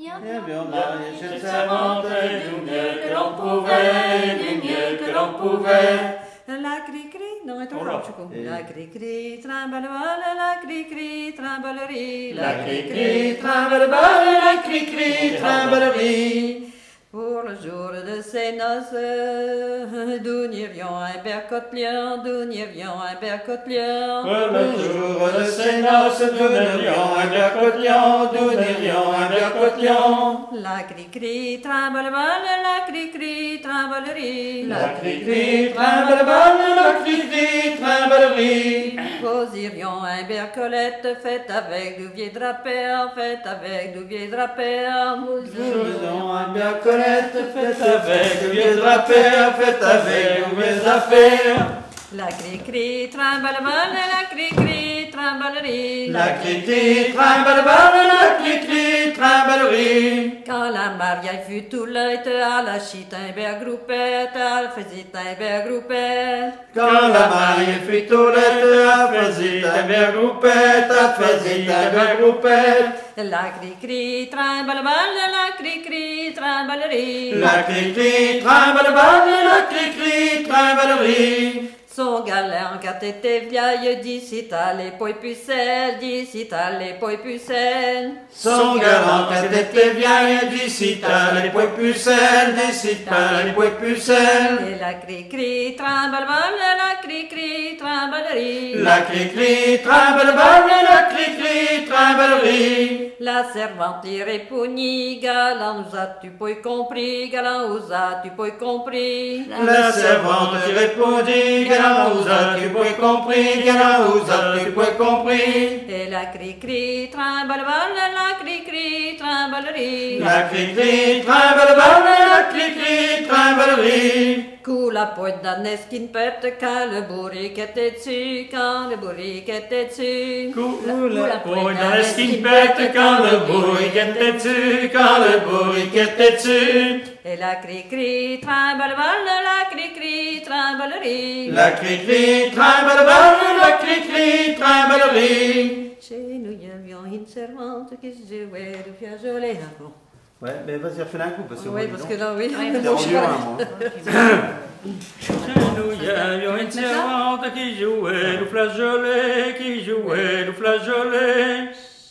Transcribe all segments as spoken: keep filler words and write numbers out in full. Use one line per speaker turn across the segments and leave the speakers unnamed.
Et bien marié cette servante, du mieux que l'on pouvait, du mieux que l'on pouvait.
La cri-cri, non, è troppo oh La cri-cri, trimbalabala, la cri-cri, trimballerie.
La cri-cri, trimbalabala, la cri-cri, trimballerie.
Pour le jour de ces noces, d'où n'irions un bercotelion, d'où n'irions un bercotelion.
Pour le jour de ces noces, d'où n'irions un bercotelion, d'où n'irions un bercotelion.
La cri-cri, trimbalabala, la cri-cri, trimballerie.
La cri-cri, trimbalabala, la cri-cri, trimballerie.
Nous irions un bercolette, fait avec douvier drapeur, fait avec douvier drapeur.
Nous irions un bercolette, fait avec douvier drapeur, fait avec douvier drapeur.
La cri-cri, trimbalabala, la cri-cri, trimballerie.
La cri-cri, trimbalabala, la cri-cri, trimballerie.
Quand la mariée fut tout l'œil, à la chite un bergroupette, elle faisait un bergroupette.
Quand la mariée fut tout l'œil, elle faisait un bergroupette, elle faisait un bergroupette.
La cri-cri, trimbalabala, la cri-cri, trimballerie.
La cri-cri, trimbalabala, la cri-cri, trimballerie.
Son galant quand était vieille, d'ici t'as les poils pucelles, d'ici t'as les poils pucelles.
Son galant quand était vieille, d'ici t'as les poils pucelles, d'ici t'as les poils pucelles.
Et la cri-cri, trimbalabala, la cri-cri, trimballerie.
La cri-cri, trimbalabala, la cri-cri, trimballerie.
La servante y répondit, galant nous as-tu pas compris, galant nous as-tu pas compris.
La servante y répondit, galant nous as-tu pas compris, galant nous as-tu pas compris.
Et la cri-cri, trimbalabala, la cri-cri, trimballerie.
La cri-cri, trimbalabala, la cri-cri, trimballerie.
Coup la pointe d'un esquine pète quand le bourrique était dessus, quand le bourrique était dessus.
Coup la pointe d'un esquine pète quand le bourrique était dessus, quand le bourrique était dessus.
Et la cri-cri, trimbalabala, la cri-cri, trimballerie.
La cri-cri, trimbalabala, la cri-cri, trimballerie.
Chez nous, il y avions une servante qui se jouait du flageolet.
Ouais, mais vas-y, refais-la un coup, parce que...
Oui, parce que là, oui.
T'es rendu un, moi.
Chez nous, il y avions une servante qui jouait du flageolet, qui jouait du flageolet.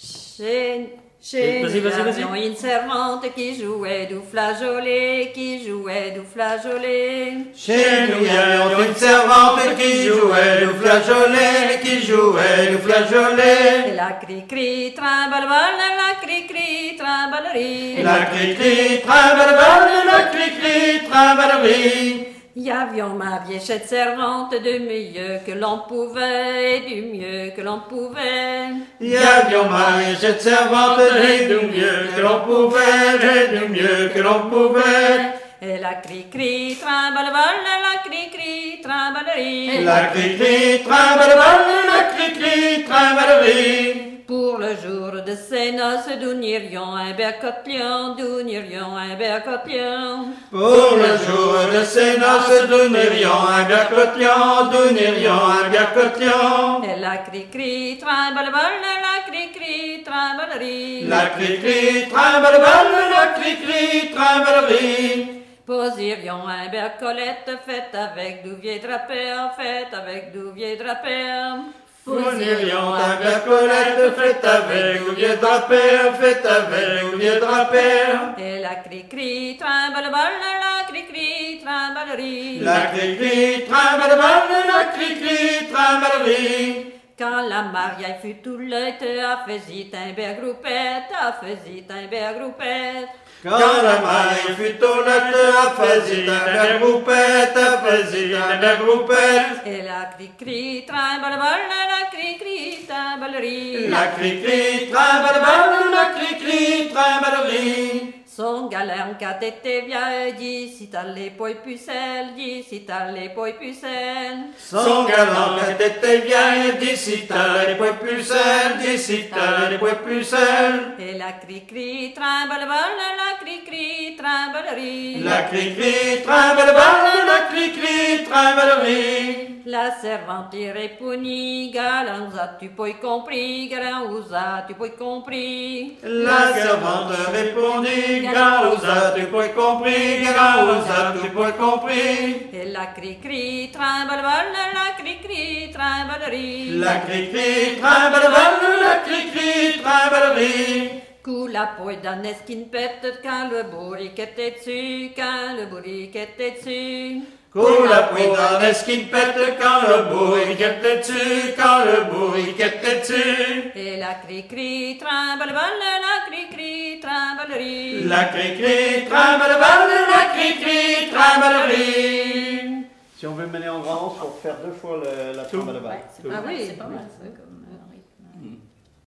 Chez, chez
Vas-y,
nous,
vas-y, vas-y.
avions une servante qui jouait du flageolet, qui jouait du flageolet.
Chez nous, il y avions une servante qui jouait du flageolet, qui jouait du flageolet.
Et la cri-cri, trimbalabala, la cri-cri, trimballerie.
La cri-cri, trimbalabala, la cri-cri, trimballerie.
Y avions marié cette servante du mieux que l'on pouvait, du mieux que l'on pouvait.
Y avions marié cette servante et du mieux que l'on pouvait, et du mieux que l'on pouvait.
Et la cri-cri, trimbalabala, la cri-cri, trimballerie.
La cri-cri, trimbalabala, la cri-cri, trimballerie.
Pour le jour de ces noces, d'où n'irions un bercotelion, d'où n'irions un bercotelion.
Pour le jour de ces noces, d'où n'irions un bercotelion, d'où n'irions un bercotelion.
Et la cri-cri, trimbalabala, la cri-cri, trimballerie.
La cri-cri, trimbalabala, la cri-cri, trimballerie.
Poserions un bercolette, fait avec douvier drapeur, fait avec douvier drapeur.
Fournirions un bercolette, fait avec douvier drapeur, fait avec douvier drapeur.
Et la cri-cri, trimbalabala, la cri-cri, trimballerie.
La cri-cri, trimbalabala, la cri-cri, trimballerie.
Quand la mariée fut tout l'œil, a faisait un bergroupette, a faisait un bergroupette.
Quand la mariée fut honnête, a faisait un bergroupette, a faisait un bergroupette.
Et la cri-cri, trimbalabala, la cri-cri, trimballerie.
La cri-cri, trimbalabala, la cri-cri, trimballerie.
Son galant quand était vieille, d'ici t'as les poils pucelles, d'ici t'as les poils pucelles.
Son galant quand était vieille, d'ici t'as les poils pucelles, d'ici t'as les poils pucelles.
Et la cri-cri, trimbalabala, la cri-cri, trimballerie.
La cri-cri, trimbalabala, la cri-cri, trimballerie.
La servante y répondit, galant, as-tu pas compris, galant, as-tu pas compris.
La servante répondit, Galouza, tu pas compris, Galouza, tu pas compris.
Et la cri-cri, trimballe-balle, la cri-cri, trimballerie.
La cri-cri, trimballe-balle, la cri-cri, trimballerie.
Coup la poille d'un esquine pète quand le bourrique était dessus, quand le bourrique était dessus.
Coup la pluie dans l'esquine pète quand le bourrique était dessus, quand le bourrique était dessus.
Et la cri-cri, trimballe-balle, la cri-cri, trimballerie.
La cri-cri, trimballe-balle, la cri-cri, trimballerie.
Si on veut mener en grand, il faut faire deux fois le, la tremble de balle.
Ah oui, c'est pas mal ça. Comme...